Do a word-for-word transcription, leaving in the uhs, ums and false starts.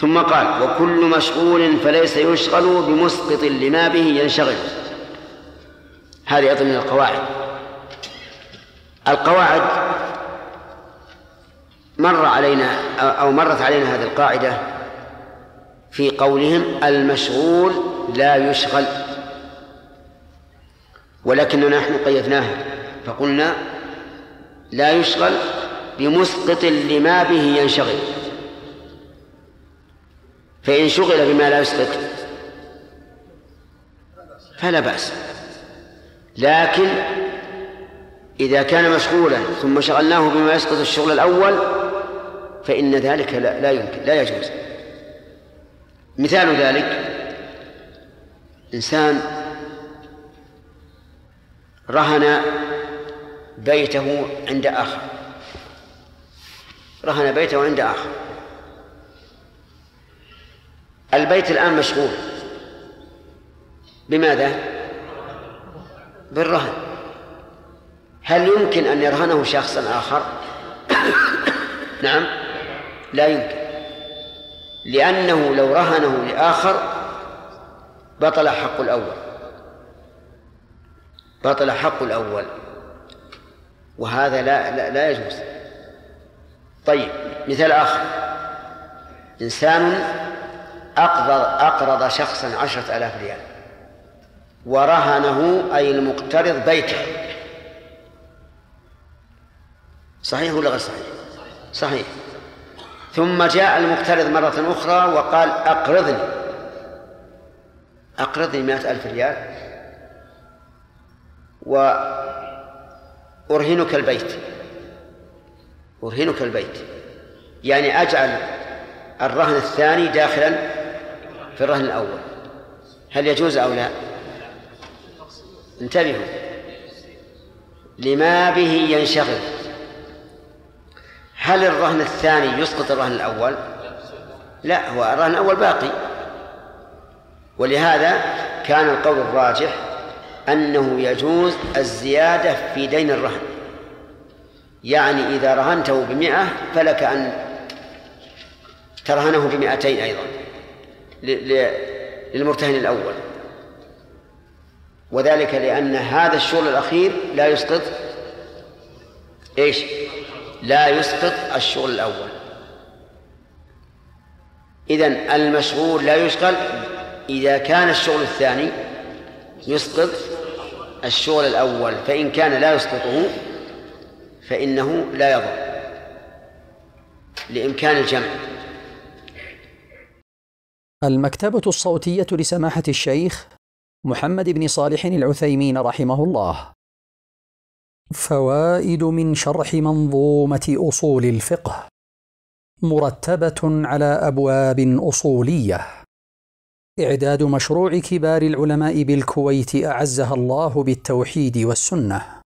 ثم قال: وكل مشغول فليس يشغل بمسقط لما به ينشغل. هذه أيضا من القواعد. القواعد مر علينا أو مرت علينا هذه القاعدة في قولهم: المشغول لا يشغل، ولكننا نحن قيدناها فقلنا: لا يشغل بمسقط لما به ينشغل. فإن شغل بما لا يسقط فلا بأس، لكن إذا كان مشغولا ثم شغلناه بما يسقط الشغل الأول فإن ذلك لا, لا يمكن، لا يجوز. مثال ذلك: إنسان رهن بيته عند آخر رهن بيته عند آخر البيت الآن مشغول بماذا؟ بالرهن. هل يمكن أن يرهنه شخصا آخر؟ نعم، لا يمكن، لأنه لو رهنه لآخر بطل حق الأول بطل حق الأول وهذا لا, لا, لا يجوز. طيب، مثال آخر: إنسان أقرض, أقرض شخصا عشرة آلاف ريال ورهنه أي المقترض بيته. صحيح ولا غير صحيح؟ صحيح. ثم جاء المقترض مرة أخرى وقال: أقرضني أقرضني مائة ألف ريال وأرهنك البيت أرهنك البيت يعني أجعل الرهن الثاني داخلا في الرهن الأول. هل يجوز أو لا؟ انتبهوا، لما به ينشغل. هل الرهن الثاني يسقط الرهن الأول؟ لا، هو الرهن الأول باقي. ولهذا كان القول الراجح أنه يجوز الزيادة في دين الرهن، يعني إذا رهنته بمئة فلك أن ترهنه بمئتين أيضا للمرتهن الأول، وذلك لأن هذا الشغل الأخير لا يسقط إيش؟ لا يسقط الشغل الأول. إذن المشغول لا يشغل إذا كان الشغل الثاني يسقط الشغل الأول، فإن كان لا يسقطه فإنه لا يضر لإمكان الجمع. المكتبة الصوتية لسماحة الشيخ محمد بن صالح العثيمين رحمه الله. فوائد من شرح منظومة أصول الفقه مرتبة على أبواب أصولية. إعداد مشروع كبار العلماء بالكويت أعزها الله بالتوحيد والسنة.